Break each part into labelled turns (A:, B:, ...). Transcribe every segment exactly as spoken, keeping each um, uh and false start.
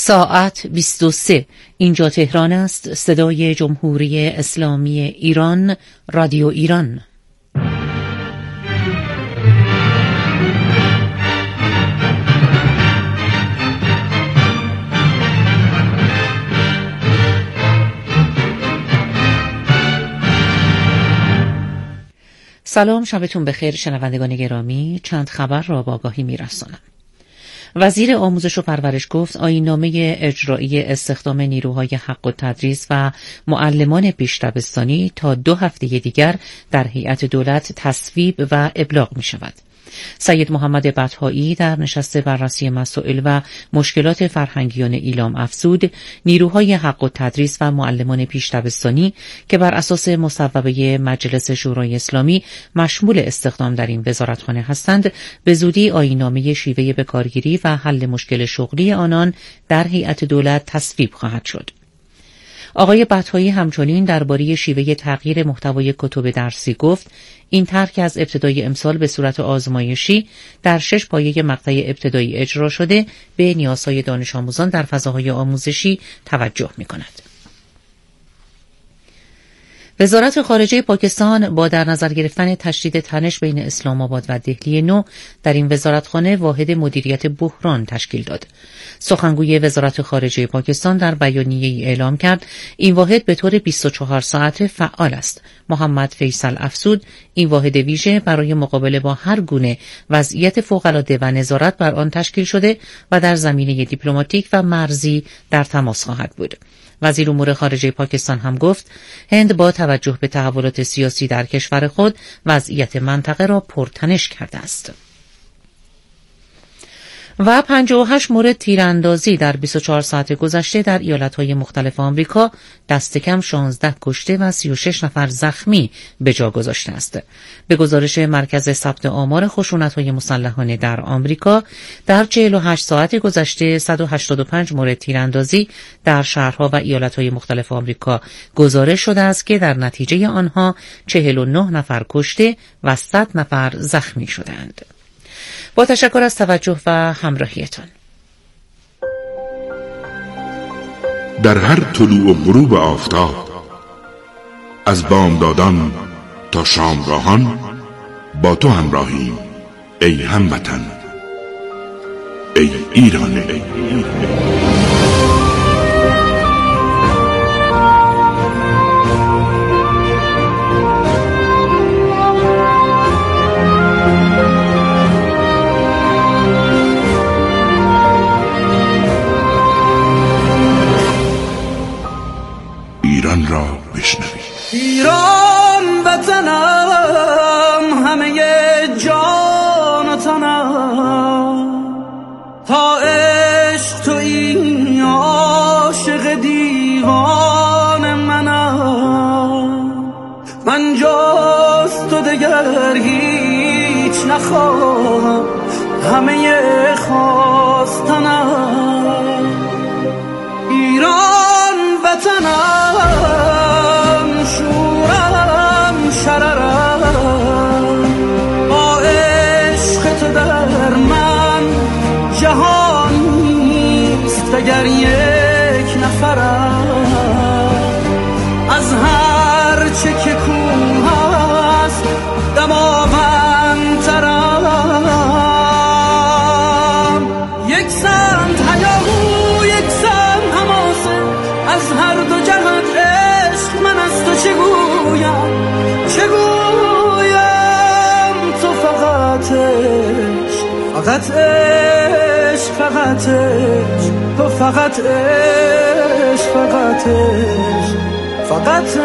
A: ساعت بیست و سه. اینجا تهران است. صدای جمهوری اسلامی ایران، رادیو ایران. سلام، شبتون بخیر شنوندگان گرامی. چند خبر را با آگاهی می‌رسانم. وزیر آموزش و پرورش گفت آیین‌نامه اجرایی استخدام نیروهای حق التدریس و معلمان پیش دبستانی تا دو هفته دیگر در هیئت دولت تصویب و ابلاغ می‌شود. سید محمد بطحایی در نشست بررسی مسائل و مشکلات فرهنگیان ایلام افزود نیروهای حق التدریس و معلمان پیش دبستانی که بر اساس مصوبه مجلس شورای اسلامی مشمول استخدام در این وزارتخانه هستند، به زودی آیین‌نامه شیوه بکارگیری و حل مشکل شغلی آنان در هیئت دولت تصویب خواهد شد. آقای بطحایی همچنین درباره شیوه تغییر محتوای کتب درسی گفت این طرح که از ابتدای امسال به صورت آزمایشی در شش پایه مقطع ابتدایی اجرا شده به نیازهای دانش آموزان در فضاهای آموزشی توجه می‌کند. وزارت خارجه پاکستان با در نظر گرفتن تشدید تنش بین اسلام آباد و دهلی نو در این وزارتخانه واحد مدیریت بحران تشکیل داد. سخنگوی وزارت خارجه پاکستان در بیانیه‌ای اعلام کرد این واحد به طور بیست و چهار ساعته فعال است. محمد فیصل افزود این واحد ویژه برای مقابله با هر گونه وضعیت فوق‌العاده و نظارت بر آن تشکیل شده و در زمینه دیپلماتیک و مرزی در تماس خواهد بود. وزیر امور خارجه پاکستان هم گفت هند با توجه به تحولات سیاسی در کشور خود وضعیت منطقه را پرتنش کرده است. و پنجاه و هشت مورد تیراندازی در بیست و چهار ساعت گذشته در ایالت‌های مختلف آمریکا دست کم شانزده کشته و سی و شش نفر زخمی به جا گذاشته است. به گزارش مرکز ثبت آمار خشونت‌های مسلحانه در آمریکا در چهل و هشت ساعت گذشته صد و هشتاد و پنج مورد تیراندازی در شهرها و ایالت‌های مختلف آمریکا گزارش شده است که در نتیجه آنها چهل و نه نفر کشته و صد نفر زخمی شدند. با تشکر از توجه و همراهیتان.
B: در هر طلوع و غروب آفتاب، از بامدادان تا شامگاهان، با تو همراهیم ای هموطن، ای ایران. ای ایران. ایران را بشنوید.
C: ایران وطنم، همه جان و تنم، تا عشق تو این عاشق دیوان منم. من جز تو دگر هیچ نخواهم، همه خواستنم. ایران وطنم، شورم شررم، با عشق تو در من جهان نیست دگر یک نفرم. از هر چه که کوه است دماوندترم. یک سمت هیاهو یک سمت حماسه، از هر دو جهت عشق من از تو چگویم چگویم. تو فقط عشق، فقط عشق، فقط عشق، تو فقط عشق، فقط عشق، فقط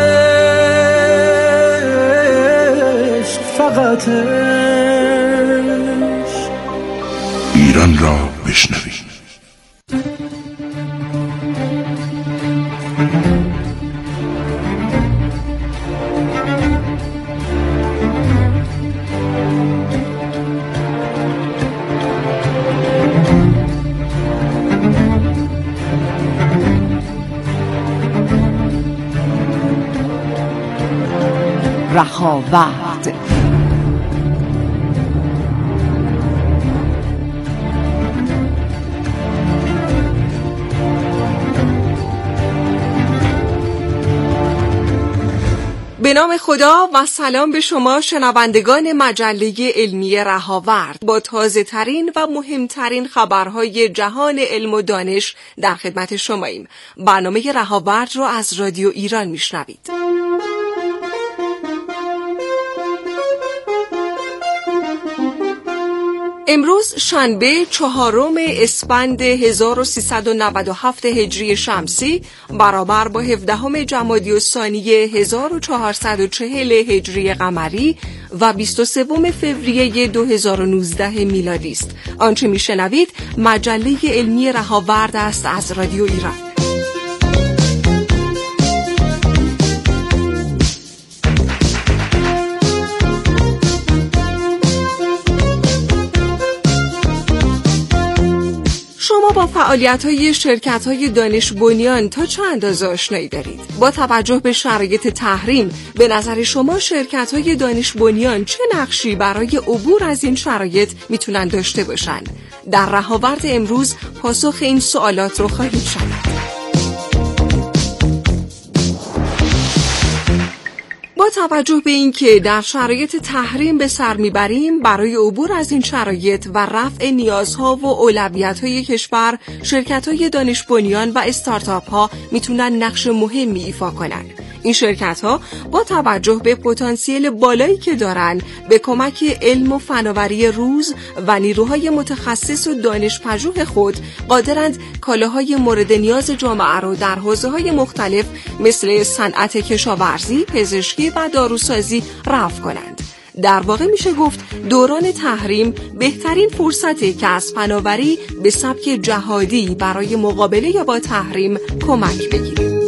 C: عشق، فقط عشق.
B: ایران را بشنوید.
D: رهاورد.
E: به نام خدا و سلام به شما شنوندگان مجله علمی رهاورد. با تازه ترین و مهمترین خبرهای جهان علم و دانش در خدمت شماییم. برنامه رهاورد را از رادیو ایران میشنوید. امروز شنبه چهارم اسفند هزار و سیصد و نود و هفت هجری شمسی برابر با هفدهم جمادی الثانی هزار و چهارصد و چهل هجری قمری و بیست و سوم فوریه دو هزار و نوزده میلادی است. آنچه میشنوید مجله علمی رهاورد است از رادیو ایران. شما با فعالیت‌های شرکت‌های دانش بنیان تا چه اندازه آشنایی دارید؟ با توجه به شرایط تحریم، به نظر شما شرکت‌های دانش بنیان چه نقشی برای عبور از این شرایط میتونن داشته باشن؟ در رهاورد امروز پاسخ این سوالات رو خواهید شنید. با توجه به اینکه در شرایط تحریم به سر میبریم، برای عبور از این شرایط و رفع نیازها و اولویت‌های کشور، شرکت‌های دانش بنیان و استارتاپ‌ها میتونن نقش مهمی ایفا کنن. این شرکت‌ها با توجه به پتانسیل بالایی که دارن، به کمک علم و فناوری روز و نیروهای متخصص و دانش‌پژوه خود قادرند کالاهای مورد نیاز جامعه را در حوزه‌های مختلف مثل صنعت کشاورزی، پزشکی و داروسازی رفع کنند. در واقع میشه گفت دوران تحریم بهترین فرصتی که از فناوری به سبک جهادی برای مقابله با تحریم کمک بگیریم.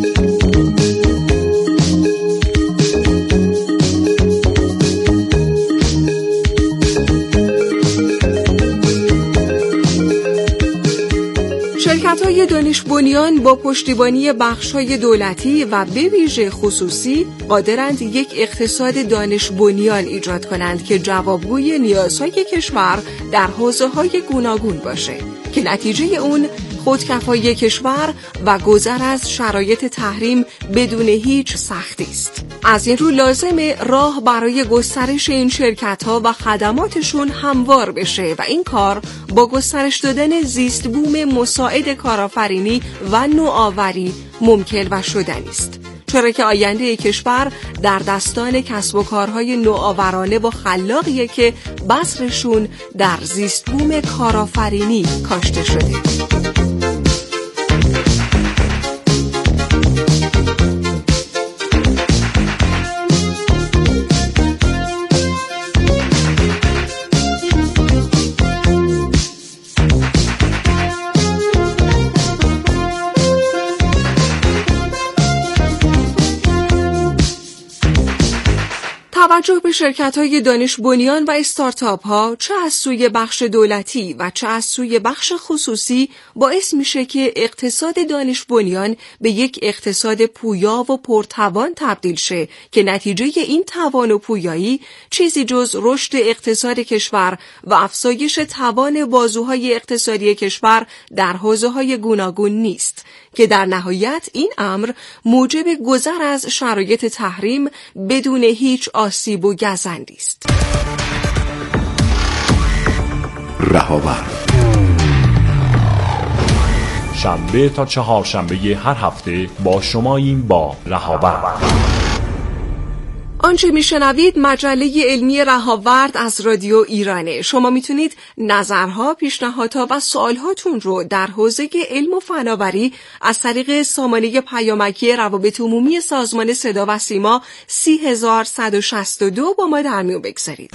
E: شرکت‌های دانش بنیان با پشتیبانی بخش‌های دولتی و به ویژه خصوصی قادرند یک اقتصاد دانش بنیان ایجاد کنند که جوابگوی نیازهای کشور در حوزه‌های گوناگون باشه که نتیجه اون خودکفایی کشور و گذر از شرایط تحریم بدون هیچ سختی است. از این رو لازمه راه برای گسترش این شرکت‌ها و خدماتشون هموار بشه و این کار با گسترش دادن زیست بوم مساعد کارآفرینی و نوآوری ممکن و شدنی است. چرا که آینده کشور در دستان کسب و کارهای نوآورانه و خلاقیه که بذرشون در زیست بوم کارآفرینی کاشته شده. توجه به شرکت‌های دانش بنیان و استارتاپ‌ها چه از سوی بخش دولتی و چه از سوی بخش خصوصی باعث میشه که اقتصاد دانش بنیان به یک اقتصاد پویا و پرتوان تبدیل شه که نتیجه این توان و پویایی چیزی جز رشد اقتصاد کشور و افزایش توان بازوهای اقتصادی کشور در حوزه‌های گوناگون نیست که در نهایت این امر موجب گذر از شرایط تحریم بدون هیچ آسیب و گزندی است.
B: رهاورد
F: شنبه تا چهارشنبه هر هفته با شماییم با رهاورد.
E: آنچه میشنوید مجله علمی رهاورد از رادیو ایرانه. شما میتونید نظرها، پیشنهادها و سوالهاتون رو در حوزه علم و فناوری از طریق سامانه پیامکی روابط عمومی سازمان صدا و سیما سی هزار صد و شصت و دو با ما در میون بگذارید.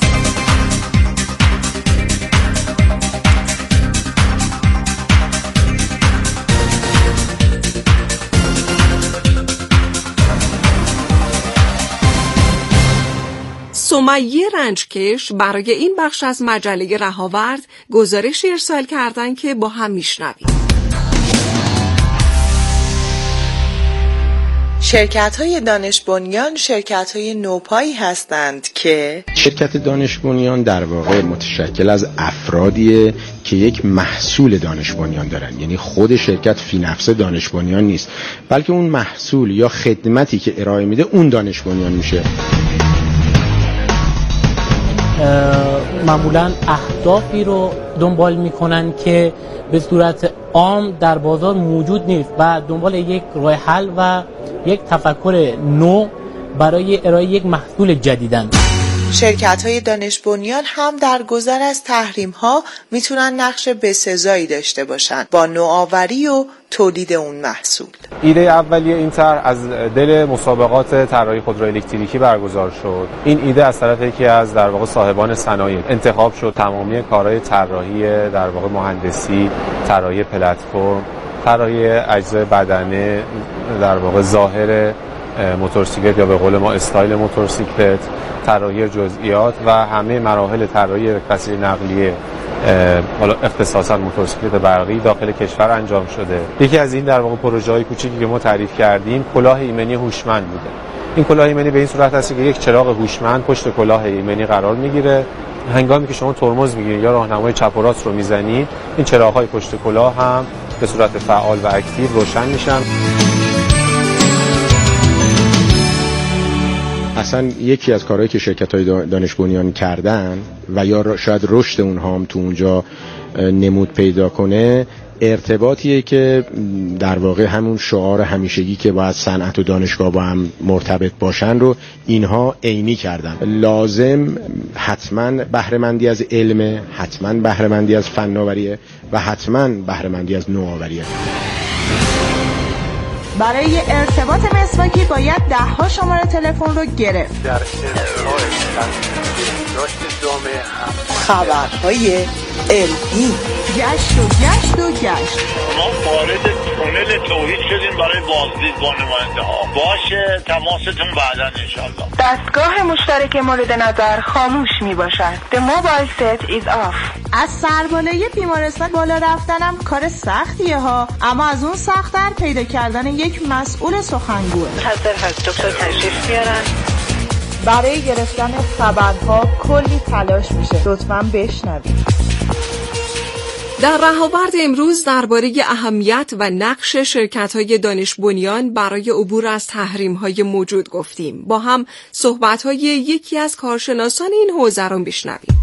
E: سمیه رنجکش برای این بخش از مجله رهاورد گزارش ارسال کردن که با هم میشنویم.
G: شرکت‌های دانش بنیان شرکت‌های نوپایی هستند که
H: شرکت دانش بنیان در واقع متشکل از افرادیه که یک محصول دانش بنیان دارن، یعنی خود شرکت فی نفسه دانش بنیان نیست، بلکه اون محصول یا خدمتی که ارائه میده اون دانش بنیان میشه.
I: معمولاً اهدافی رو دنبال میکنن که به صورت عام در بازار موجود نیست و دنبال یک راه حل و یک تفکر نو برای ارائه یک محصول جدیدن.
G: شرکت‌های دانش بنیان هم در گذر از تحریم‌ها میتونن نقش بسزایی داشته باشن با نوآوری و تولید اون محصول.
J: ایده اولیه این طرح از دل مسابقات طراحی خودرو الکتریکی برگزار شد. این ایده از طرف یکی از در واقع صاحبان صنایع انتخاب شد. تمامی کارهای طراحی در واقع مهندسی، طراحی پلتفرم، طراحی اجزای بدنه، در واقع ظاهر موتورسیکلت یا به قول ما استایل موتورسیکلت، طراحی جزئیات و همه مراحل طراحی وسیله نقلیه حالا اختصاصا موتورسیکلت برقی داخل کشور انجام شده. یکی از این در واقع پروژه‌های کوچیکی که ما تعریف کردیم کلاه ایمنی هوشمند بوده. این کلاه ایمنی به این صورت هست که یک چراغ هوشمند پشت کلاه ایمنی قرار میگیره. هنگامی که شما ترمز میگیرید یا راهنمای چپ و راست رو میزنید، این چراغ‌های پشت کلاه هم به صورت فعال و اکتیو روشن میشن.
H: اصلا یکی از کارهایی که شرکت‌های دانش بنیان کردن و یا شاید رشد اونها هم تو اونجا نمود پیدا کنه، ارتباطیه که در واقع همون شعار همیشگی که باید صنعت و دانشگاه با هم مرتبط باشن رو اینها عینی کردن. لازم حتما بهره‌مندی از علم، حتما بهره‌مندی از فناوریه و حتما بهره‌مندی از نوآوریه.
K: برای ارتباط مسواکی باید ده ها شماره تلفن رو گرفت.
L: در ارتباط رشد جامعه
G: خبرهای علمی
K: گشت و گشت و گشت
M: ما وارد تونل توحید شدیم برای بازدید با نماینده ها. باشه تماستون بعدا انشالله.
K: دستگاه مشترک مورد نظر خاموش می باشد. The mobile set is off. از سربالای بیمارستان بالا رفتنم کار سختیه ها، اما از اون سخت‌تر پیدا کردن یک مسئول سخنگوه.
G: حاضر هست دکتر تشریف بیارن.
K: برای گرفتن خبرها کلی تلاش میشه. لطفاً بشنوید.
E: در رهاورد امروز درباره اهمیت و نقش شرکت‌های دانش بنیان برای عبور از تحریم‌های موجود گفتیم. با هم صحبت‌های یکی از کارشناسان این حوزه را بشنویم.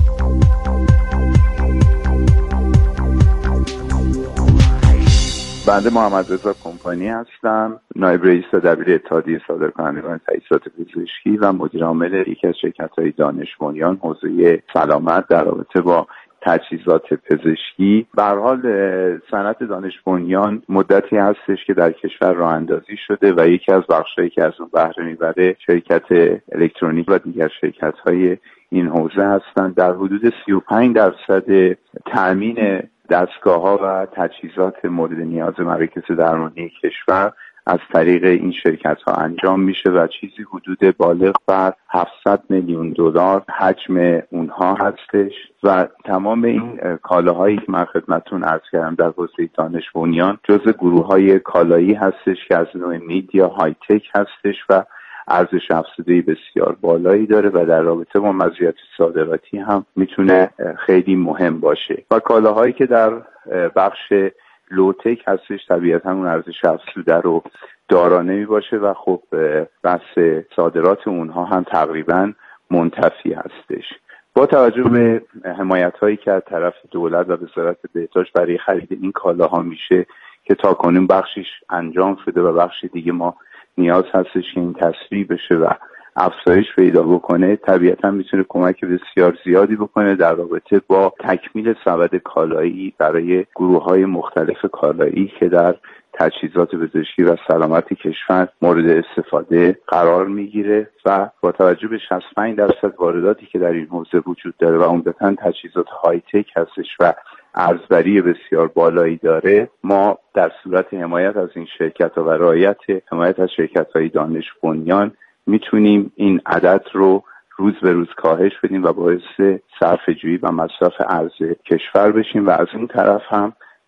N: بنده محمد رضا کمپانی هستم، نایب رئیس دبیر اتحادیه صادرکنندگان تجهیزات پزشکی و مدیر عامل یکی از شرکت‌های دانش بنیان حوزه سلامت در رابطه با تجهیزات پزشکی. به هر حال صنعت دانش بنیان مدتی هستش که در کشور راه اندازی شده و یکی از بخشایی که از اون بهره میبره شرکت الکترونیک و دیگر شرکت‌های این حوزه هستند. در حدود سی و پنج درصد تأمین دستگاه‌ها و تجهیزات مورد نیاز مراکز درمانی کشور از طریق این شرکت‌ها انجام میشه و چیزی حدود بالغ بر هفتصد میلیون دلار حجم اونها هستش و تمام این کالاهایی که من خدمتتون عرض کردم در حوزه دانش بنیان جزء گروه‌های کالایی هستش که از نوع میدیا های تک هستش و ارزش افزوده بسیار بالایی داره و در رابطه با مزیت صادراتی هم میتونه خیلی مهم باشه و کالاهایی که در بخش لوتک هستش طبیعتا اون ارزش افزوده رو دارا نمی باشه و خب بحث صادرات اونها هم تقریبا منتفی هستش. با توجه به حمایت هایی که از طرف دولت و وزارت بهداشت برای خرید این کالاها میشه که تاکنون بخشش انجام شده و بخش دیگه ما نیاز هستش که این تسریع بشه و افزایش پیدا بکنه، طبیعتا میتونه کمک بسیار زیادی بکنه در رابطه با تکمیل سبد کالایی برای گروه‌های مختلف کالایی که در تجهیزات پزشکی و سلامت کشور مورد استفاده قرار میگیره و با توجه به شصت و پنج درصد وارداتی که در این حوزه وجود داره و عمدتاً تجهیزات های تک هستش و ارزبری بسیار بالایی داره، ما در صورت حمایت از این شرکت‌ها و رعایت حمایت از شرکت‌های دانش بنیان میتونیم این عدد رو روز به روز کاهش بدیم و باعث صرفه‌جویی و مصرف ارز کشور بشیم و از این طرف هم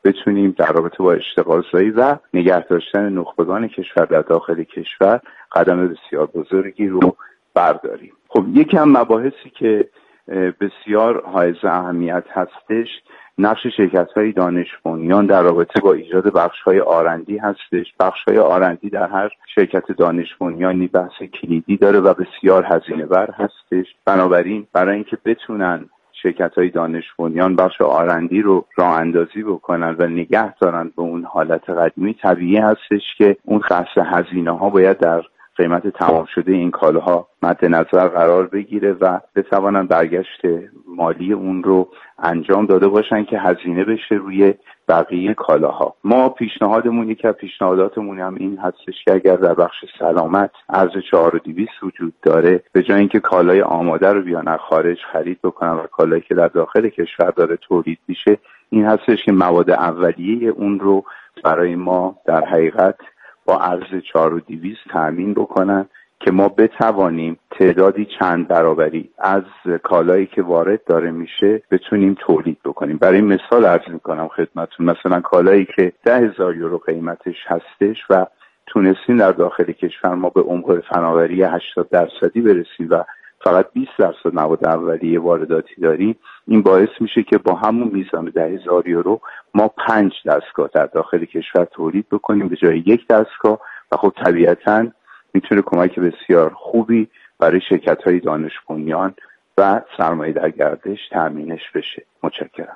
N: بتونیم در رابطه با اشتغالزایی و نگه داشتن نخبگان کشور در داخل کشور قدم بسیار بزرگی رو برداریم. خب یکی از مباحثی که بسیار حائز اهمیت هستش نقش شرکت‌های دانش بنیان در رابطه با ایجاد بخش‌های آرندی هستش. بخش‌های آرندی در هر شرکت دانش بنیانی بحث کلیدی داره و بسیار هزینه بر هستش. بنابراین برای اینکه بتونن شرکت‌های دانش بنیان بخش آرندی رو راه اندازی بکنن و نگه دارن به اون حالت قدیمی، طبیعی هستش که اون خصم هزینه‌ها باید در قیمت تمام شده این کالاها مد نظر قرار بگیره و بتوانن برگشت مالی اون رو انجام داده باشن که هزینه بشه روی بقیه کالاها. ما پیشنهادمون یکی از پیشنهاداتمون هم این هستش که اگر در بخش سلامت ارز چهار و دویست وجود داره، به جای اینکه کالای آماده رو بیان از خارج خرید بکنن و کالایی که در داخل کشور داره تولید میشه، این هستش که مواد اولیه اون رو برای ما در حقیقت با ارز چهار و دویست تامین بکنن که ما بتوانیم تعدادی چند برابری از کالایی که وارد داره میشه بتونیم تولید بکنیم. برای مثال عرض میکنم خدمتتون، مثلا کالایی که ده هزار یورو قیمتش هستش و تونستیم در داخل کشور ما به عمق فناوری هشتاد درصدی برسیم و فقط بیست درصد مواد اولیه وارداتی داریم، این باعث میشه که با همون میزان ده هزار یورو ما پنج دستگاه در داخل کشور تولید بکنیم به جای یک دستگاه و خب طبیعتاً میتونه کمک بسیار خوبی برای شرکت‌های دانش بنیان و سرمایه در گردش تامینش بشه. متشکرم.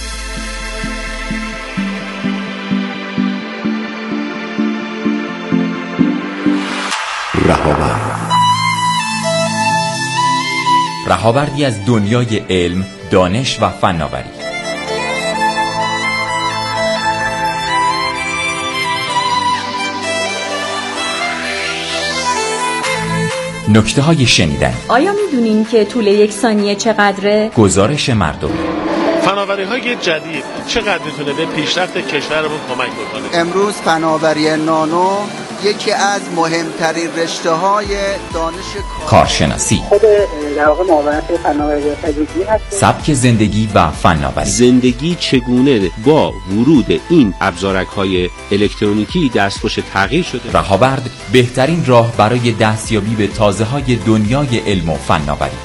O: رهاورد رهاوردی از دنیای علم، دانش و فناوری. نکته های شنیدن.
P: آیا میدونین که طول یک ثانیه چقدره؟
O: گزارش مردمی.
Q: فناوری های جدید چقدر میتونه به پیشرفت کشورمون کمک بکنه؟
R: امروز فناوری نانو یکی از مهمترین رشته های دانش
O: کارشناسی،
S: خود در واقع معاونت فناوری تجربی هست.
O: سبک زندگی و فناوری.
T: زندگی چگونه با ورود این ابزارک‌های الکترونیکی دستخوش تغییر شده.
O: رهاورد بهترین راه برای دستیابی به تازه‌های دنیای علم و فناوری.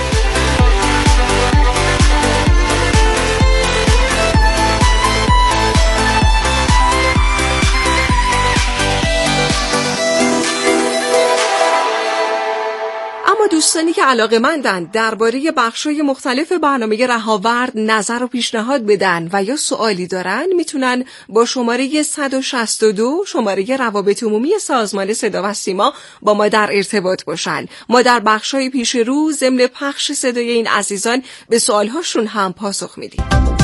E: دوستانی که علاقه‌مندند درباره بخش‌های مختلف برنامه رهاورد نظر و پیشنهاد بدن و یا سوالی دارن، میتونن با شماره صد و شصت و دو شماره روابط عمومی سازمان صدا و سیما با ما در ارتباط باشن. ما در بخش‌های پیش رو ضمن پخش صدای این عزیزان به سوال‌هاشون هم پاسخ میدیم.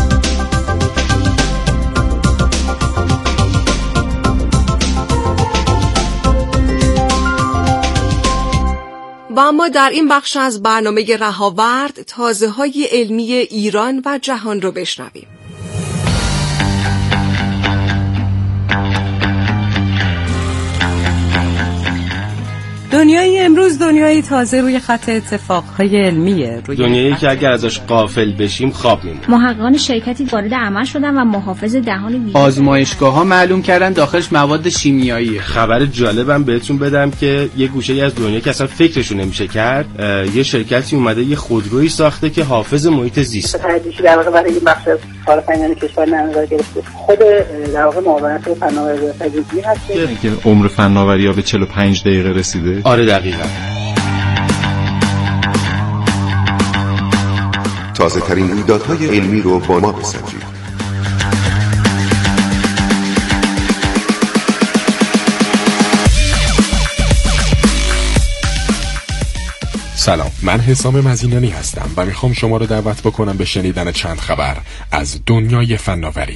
E: و اما در این بخش از برنامه رهاورد تازه‌های علمی ایران و جهان رو بشنویم.
U: دنیای امروز دنیای تازه روی خط اتفاقهای علمیه، روی
T: دنیایی که اگر ازش غافل بشیم خواب میمونیم.
V: محققان شرکتی وارد عمل شدن و محافظ دهان ویژه
W: آزمایشگاه‌ها معلوم کردن داخلش مواد شیمیاییه.
T: خبر جالبم بهتون بدم که یه گوشه‌ای از دنیا که اصلا فکرشون نمیشه کرد، یه شرکتی اومده یه خودرویی ساخته که حافظ محیط زیست.
S: تحقیقی در واقع برای این بخش از کارآفرینان کشور نظر گرفته. خود در واقع معاونت فناوری تجربی هست
X: که عمر فناوری‌ها به چهل و پنج دقیقه رسیده.
T: آره دقیقاً.
B: تازه ترین رویدادهای علمی رو با ما بسنجید.
Y: سلام، من حسام مزینانی هستم و میخوام شما رو دعوت بکنم به شنیدن چند خبر از دنیای فناوری.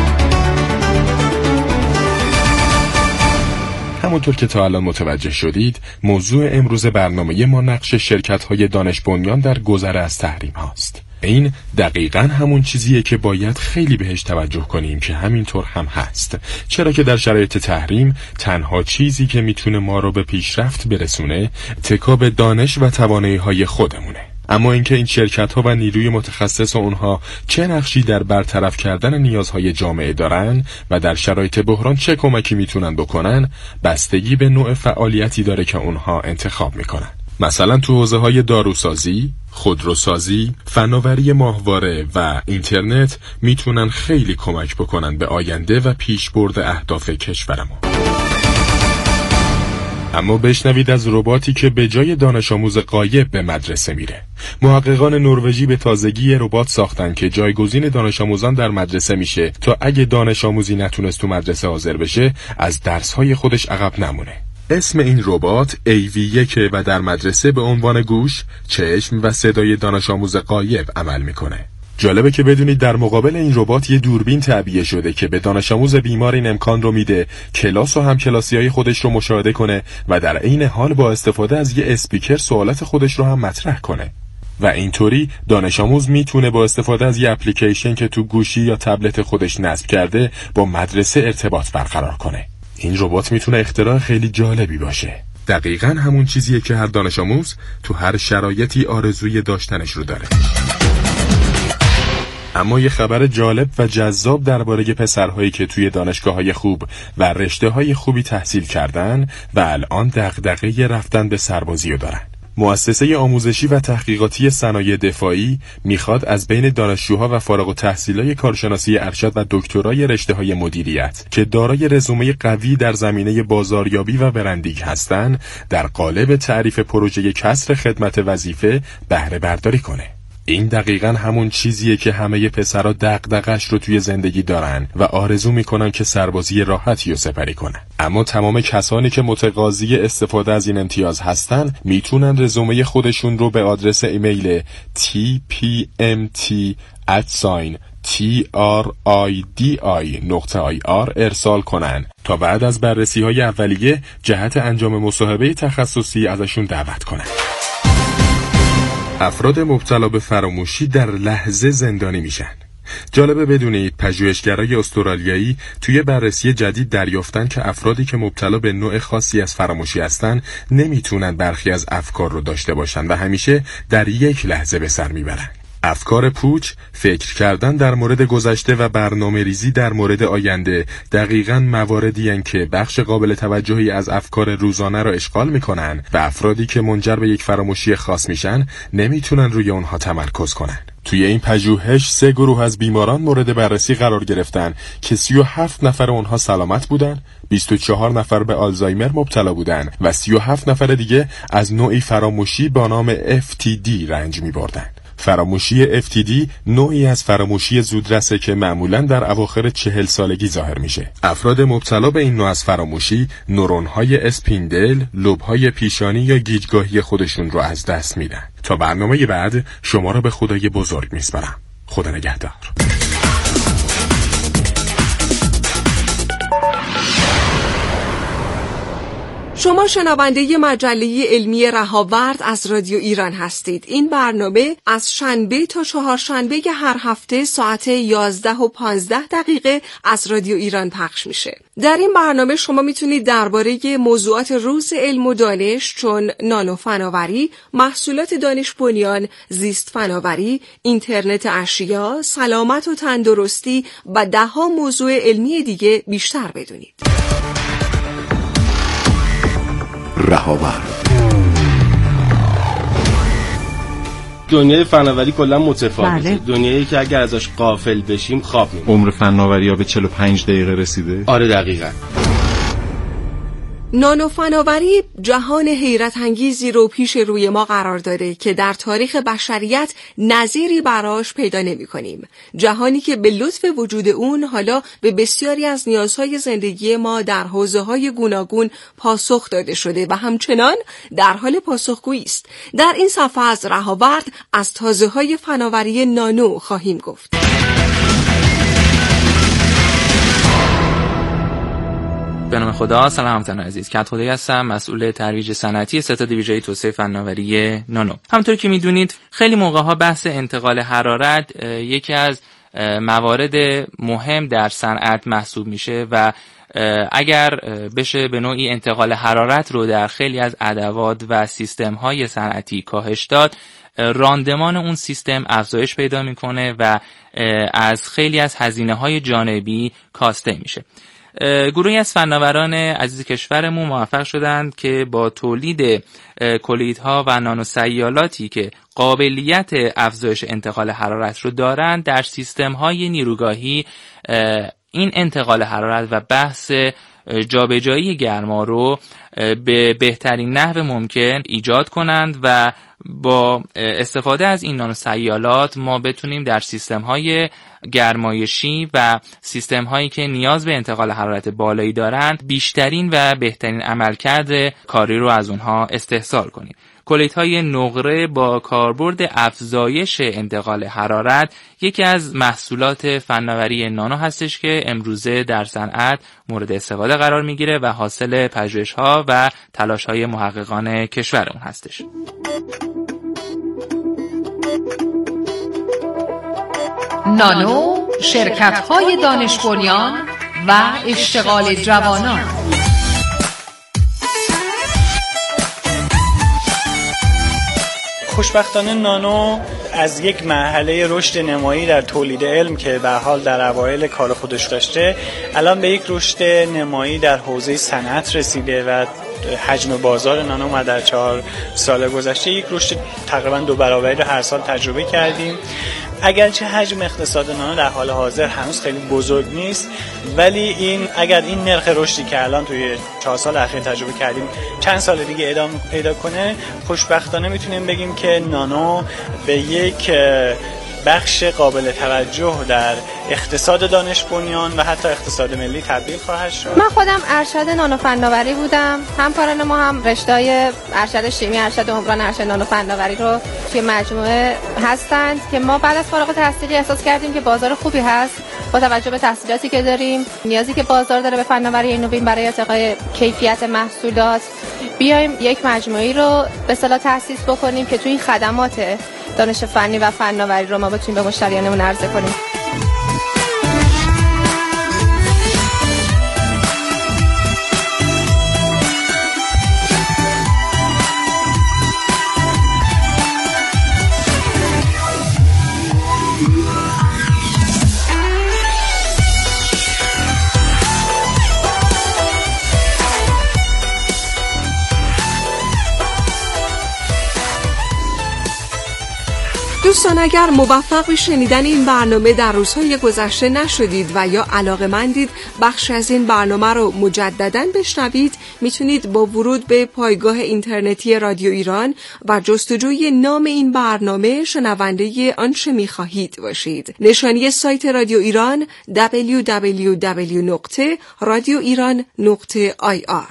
Y: همونطور که تا الان متوجه شدید، موضوع امروز برنامه ما نقش شرکت‌های دانش بنیان در گذر از تحریم هاست. این دقیقاً همون چیزیه که باید خیلی بهش توجه کنیم که همینطور هم هست، چرا که در شرایط تحریم تنها چیزی که میتونه ما رو به پیشرفت برسونه تکا به دانش و توانایی‌های خودمونه. اما اینکه این شرکت‌ها و نیروی متخصص اونها چه نقشی در برطرف کردن نیازهای جامعه دارن و در شرایط بحران چه کمکی میتونن بکنن، بستگی به نوع فعالیتی داره که اونها انتخاب میکنن. مثلا تو حوزه‌های داروسازی، خودروسازی، فناوری ماهواره و اینترنت میتونن خیلی کمک بکنن به آینده و پیشبرد اهداف کشورمون. اما بشنوید از رباتی که به جای دانش آموز غایب به مدرسه میره. محققان نروژی به تازگی ربات ساختن که جایگزین دانش آموزان در مدرسه میشه تا اگه دانش آموزی نتونست تو مدرسه حاضر بشه از درس‌های خودش عقب نمونه. اسم این ربات ای وی یک و در مدرسه به عنوان گوش، چشم و صدای دانش آموز غایب عمل میکنه. جالبه که بدونید در مقابل این ربات یه دوربین تعبیه شده که به دانش آموز بیمار این امکان رو میده کلاس و همکلاسی‌های خودش رو مشاهده کنه و در عین حال با استفاده از یه اسپیکر سوالات خودش رو هم مطرح کنه. و اینطوری دانش آموز میتونه با استفاده از یه اپلیکیشن که تو گوشی یا تبلت خودش نصب کرده با مدرسه ارتباط برقرار کنه. این ربات میتونه اختراع خیلی جالبی باشه. دقیقاً همون چیزیه که هر دانش آموز تو هر شرایطی آرزوی داشتنش رو داره. اما یه خبر جالب و جذاب درباره پسرهایی که توی دانشگاه‌های خوب و رشته‌های خوبی تحصیل کردن و الان دغدغه رفتن به سربازی رو دارن. مؤسسه آموزشی و تحقیقاتی صنایع دفاعی میخواد از بین دانشجوها و فارغ التحصیلای کارشناسی ارشد و دکترای رشته‌های مدیریت که دارای رزومه قوی در زمینه بازاریابی و برندینگ هستند، در قالب تعریف پروژه کسر خدمت وظیفه بهره برداری کنه. این دقیقاً همون چیزیه که همه پسرا دغدغش رو توی زندگی دارن و آرزو میکنن که سربازی راحتی رو سپری کنن. اما تمام کسانی که متقاضی استفاده از این امتیاز هستن میتونن رزومه خودشون رو به آدرس ایمیل تی پی ام تی ات تی آر آی دی آی نقطه آی آر ارسال کنن تا بعد از بررسی‌های اولیه جهت انجام مصاحبه تخصصی ازشون دعوت کنن. افراد مبتلا به فراموشی در لحظه زندانی میشن. جالبه بدونید پژوهشگرای استرالیایی توی بررسی جدید دریافتن که افرادی که مبتلا به نوع خاصی از فراموشی هستن نمیتونن برخی از افکار رو داشته باشن و همیشه در یک لحظه به سر میبرن. افکار پوچ، فکر کردن در مورد گذشته و برنامه ریزی در مورد آینده دقیقاً مواردی هستند که بخش قابل توجهی از افکار روزانه را اشغال میکنن و افرادی که منجر به یک فراموشی خاص میشن نمیتونن روی اونها تمرکز کنن. توی این پژوهش سه گروه از بیماران مورد بررسی قرار گرفتن که سی و هفت نفر اونها سلامت بودن، بیست و چهار نفر به آلزایمر مبتلا بودن و سی و هفت نفر دیگه از نوعی فراموشی با نام اف تی دی رنج میبردن. فراموشی اف تی دی نوعی از فراموشی زودرسه که معمولاً در اواخر چهل سالگی ظاهر میشه. افراد مبتلا به این نوع از فراموشی نورون‌های اسپیندل، لوب‌های پیشانی یا گیجگاهی خودشون رو از دست میدن. تا برنامه بعد شما رو به خدای بزرگ میسپارم. خدا نگهدار.
E: شما شنونده مجله علمی رهاورد از رادیو ایران هستید. این برنامه از شنبه تا چهارشنبه هر هفته ساعت یازده و پانزده دقیقه از رادیو ایران پخش میشه. در این برنامه شما میتونید درباره موضوعات روز علم و دانش چون نانو فناوری، محصولات دانش بنیان، زیست فناوری، اینترنت اشیا، سلامت و تندرستی و ده ها موضوع علمی دیگه بیشتر بدونید.
B: رهاورد.
T: دنیای فناوری کلا متفاوته.
U: بله.
T: دنیایی که اگر ازش غافل بشیم خواب می‌بینیم.
X: عمر فناوری ها به چهل و پنج دقیقه رسیده؟
T: آره دقیقاً.
E: نانو فناوری جهان حیرت انگیزی رو پیش روی ما قرار داده که در تاریخ بشریت نظیری براش پیدا نمی کنیم. جهانی که به لطف وجود اون حالا به بسیاری از نیازهای زندگی ما در حوزه‌های گوناگون پاسخ داده شده و همچنان در حال پاسخگویی است. در این صفحه از رهاورد از تازه‌های فناوری نانو خواهیم گفت.
A: به نام خدا. سلام هموطنان عزیز، کت خدایی هستم، مسئول ترویج صنعتی ستاد ویژه توسعه فناوری نانو. همونطور که میدونید خیلی موقع ها بحث انتقال حرارت یکی از موارد مهم در صنعت محسوب میشه و اگر بشه به نوعی انتقال حرارت رو در خیلی از ادوات و سیستم های صنعتی کاهش داد، راندمان اون سیستم افزایش پیدا میکنه و از خیلی از هزینه‌های جانبی کاسته میشه. گروهی از فناوران عزیز کشورمون موفق شدند که با تولید کلیدها و نانوسیالاتی که قابلیت افزایش انتقال حرارت رو دارند در سیستم‌های نیروگاهی این انتقال حرارت و بحث جابجایی گرما رو به بهترین نحو ممکن ایجاد کنند و با استفاده از این نانوسیالات ما بتونیم در سیستم‌های گرمایشی و سیستم‌هایی که نیاز به انتقال حرارت بالایی دارند بیشترین و بهترین عملکرد کاری رو از اونها استحصال کنیم. کلیدهای نقره با کاربرد افزایش انتقال حرارت یکی از محصولات فناوری نانو هستش که امروزه در صنعت مورد استفاده قرار میگیره و حاصل پژوهش‌ها و تلاش‌های محققان کشورمون هستش.
C: نانو، شرکت‌های دانش بنیان و اشتغال جوانان.
D: خوشبختانه نانو از یک مرحله رشد نمایی در تولید علم که به حال در اوایل کار خودش داشته، الان به یک رشد نمایی در حوزه صنعت رسیده و حجم بازار نانو ما در چهار سال گذشته یک رشد تقریبا دو برابری رو هر سال تجربه کردیم. اگرچه حجم اقتصاد نانو در حال حاضر هنوز خیلی بزرگ نیست، ولی این اگر این نرخ رشدی که الان توی چهار سال اخیر تجربه کردیم چند سال دیگه ادامه پیدا کنه، خوشبختانه میتونیم بگیم که نانو به یک بخش قابل توجه در اقتصاد دانش بنیان و حتی اقتصاد ملی تبدیل خواهد شد.
F: من خودم ارشد نانو فناوری بودم. همکاران ما هم رشته‌های ارشد شیمی، ارشد عمران، ارشد نانو فناوری رو توی مجموعه هستند که ما بعد از فارغ التحصیلی احساس کردیم که بازار خوبی هست با توجه به تحصیلاتی که داریم، نیازی که بازار داره به فناوری نوین برای ارتقای کیفیت محصولات. بیایم یک مجموعه‌ای رو به اصطلاح تأسیس بکنیم که توی این خدمات دانش فنی و فناوری رو ما بتونیم به مشتریانمون عرضه کنیم.
E: دوستان اگر موفق به شنیدن این برنامه در روزهای گذشته نشدید و یا علاقه‌مندید بخش از این برنامه رو مجدداً بشنوید، میتونید با ورود به پایگاه اینترنتی رادیو ایران و جستجوی نام این برنامه شنونده آنچه میخواهید باشید. نشانی سایت رادیو ایران دبلیو دبلیو دبلیو نقطه رادیو ایران نقطه آی آر.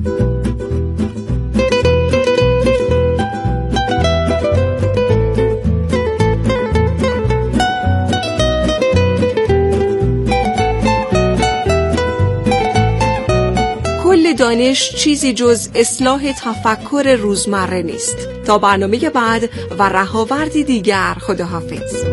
E: دانش چیزی جز اصلاح تفکر روزمره نیست. تا برنامه بعد و رهاوردی دیگر، خداحافظ.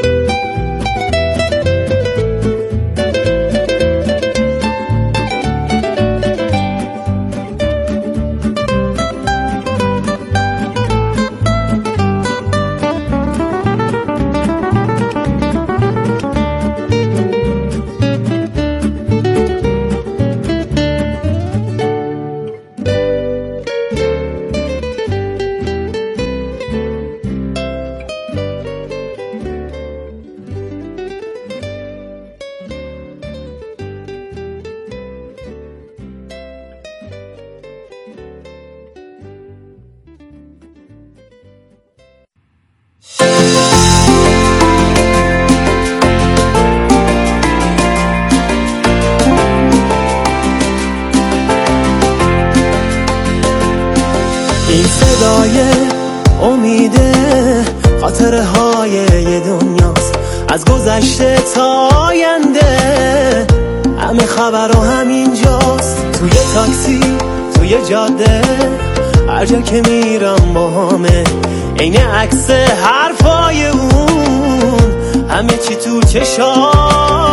I: امیده خاطره های یه دنیاست، از گذشته تا آینده همه خبر و همینجاست. توی تاکسی، توی جاده، هر جا که میرم با همه عین عکس حرفای اون، همه چی تو چشام